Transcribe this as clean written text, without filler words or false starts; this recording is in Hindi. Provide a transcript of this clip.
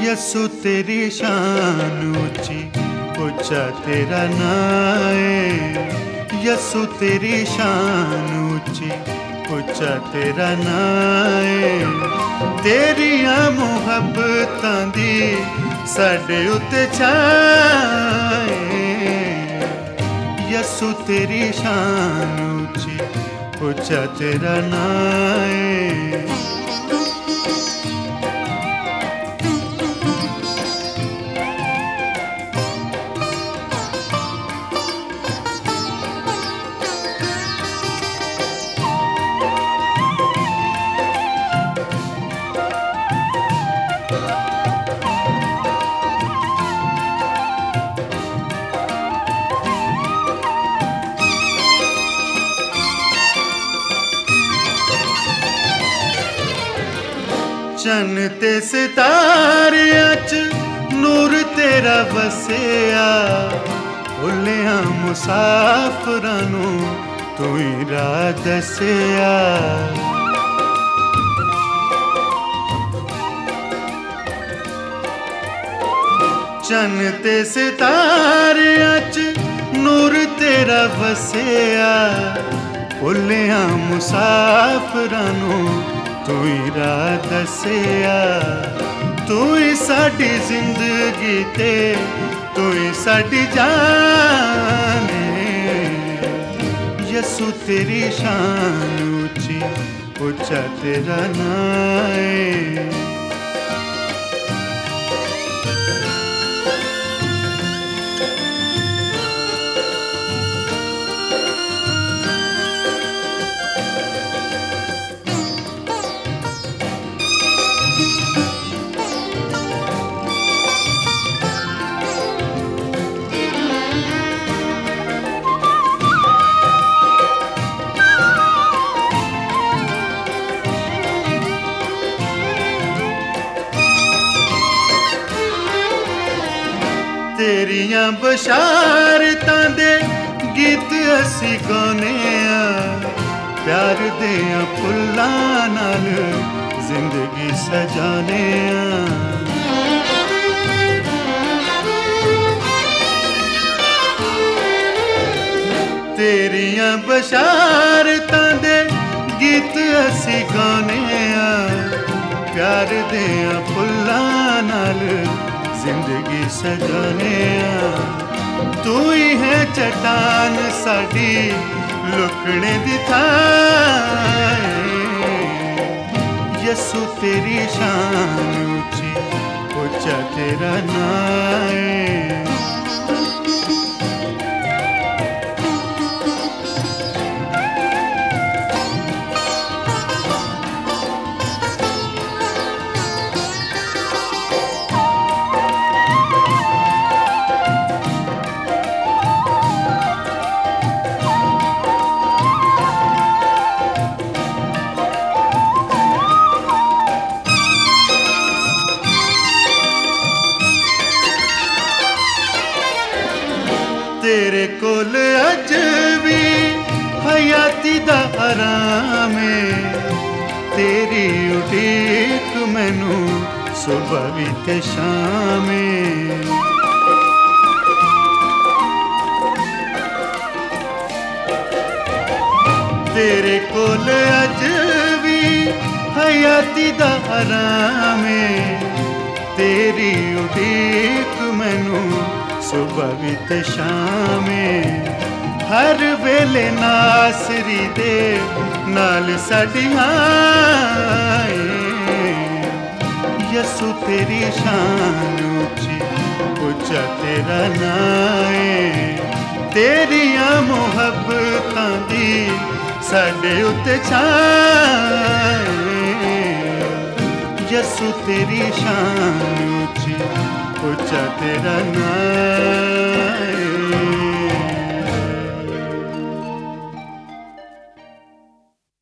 यसु तेरी शान ऊंची ऊंचा तेरा नाए। यसु तेरी शान ऊंची ऊंचा तेरा नाए। तेरियां मुहब्बतां दी साडे उत्ते छाए। यसु तेरी शान ऊंची ऊंचा तेरा नाए। चन ते सितारियां च नूर तेरा वसिया। भुलियां मुसाफरां नूं तू ही राह दसिया। चन ते सितारियां च नूर तेरा वसिया। भुलियां मुसाफरां नूं तू ही राह दसिया। तू ही साडी जिंदगी ते तू ही साडी जान। यसु तेरी शान ऊंची ऊंचा तेरा नाए। तेरियां बशारतां दे गीत असी गाने आ। प्यार देयां फुल्लां नाल जिंदगी सजाने आ। तेरियां बशारतां दे गीत असी गाने आ। प्यार देयां फुल्लां नाल जिंदगी सजाने आ। तू ही है चट्टान साडी लुकने दी थाए। यसु तेरी शान ऊंची ऊंचा तेरा नाए। तेरे कोल अज भी हयाती दा आराम है। तेरी उड़ीक मैनू सुबह भी ते शाम है। तेरे कोल अज भी हयाती दा आराम है। तेरी उड़ीक मैनू सुबह भी ते शाम। हर वेले नासरी दे नाल साडियां। यसु तेरी शान ऊंची ऊंचा तेरा नाए। तेरियां मुहब्बतां दी साडे उत्ते छाए। यसु तेरी शान ऊंची ऊंचा तेरा नाए।